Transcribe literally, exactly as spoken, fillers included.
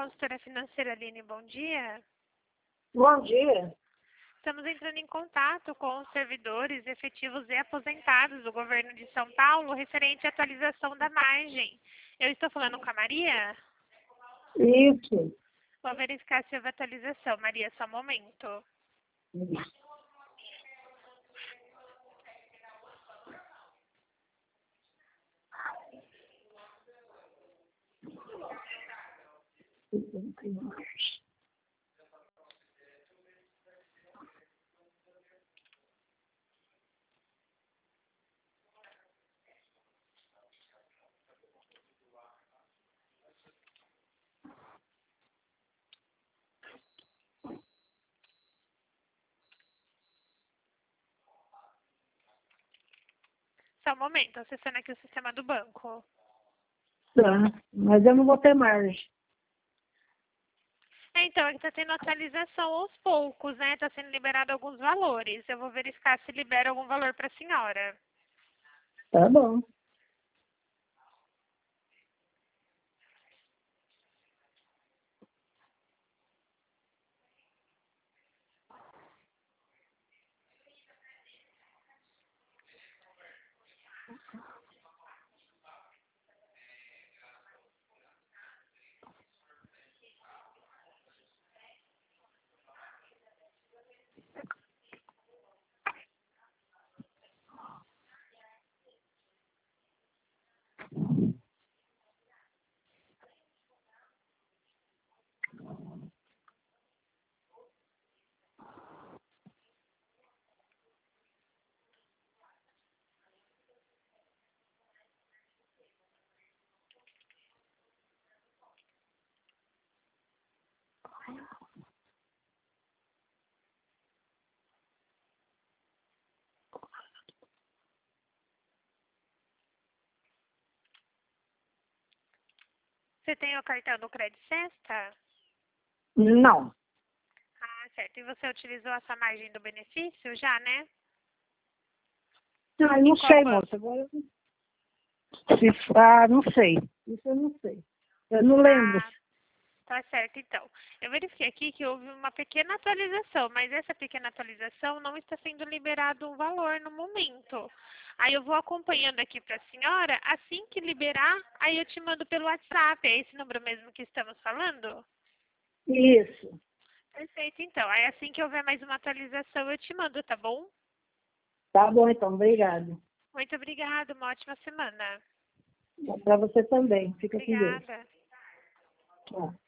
consultora financeira Aline, bom dia. Bom dia. Estamos entrando em contato com os servidores efetivos e aposentados do governo de São Paulo referente à atualização da margem. Eu estou falando com a Maria? Isso. Vou verificar se houve atualização. Maria, só um momento. Só um momento, acessando aqui o sistema do banco. Tá, mas eu não vou ter margem. É, então, é que está tendo atualização aos poucos, né? Está sendo liberado alguns valores. Eu vou verificar se libera algum valor para a senhora. Tá bom. Você tem o cartão do Credit Sesta? Não. Ah, certo. E você utilizou essa margem do benefício já, né? Ah, não Qual sei, banco? moça. Agora... Se... Ah, não sei. Isso eu não sei. Eu não lembro. Ah, tá certo, então. Eu verifiquei aqui que houve uma pequena atualização, mas essa pequena atualização não está sendo liberado um valor no momento. Aí eu vou acompanhando aqui para a senhora, assim que liberar, aí eu te mando pelo WhatsApp. É esse número mesmo que estamos falando? Isso. Perfeito, então. Aí assim que houver mais uma atualização, eu te mando, tá bom? Tá bom, então. Obrigado. Muito obrigada, uma ótima semana. Para você também. Fica com Deus. Obrigada. Tchau.